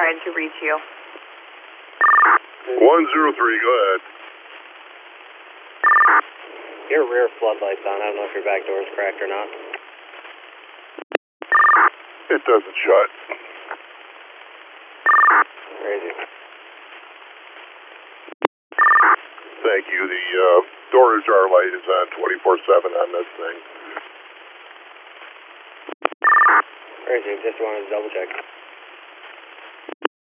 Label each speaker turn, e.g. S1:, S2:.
S1: trying to reach you.
S2: 103, go ahead.
S3: Your rear floodlight's on. I don't know if your back door's cracked or not.
S2: It doesn't shut.
S3: Crazy.
S2: Thank you. The door ajar light is on 24/7 on this thing.
S3: Crazy. Just wanted to double check.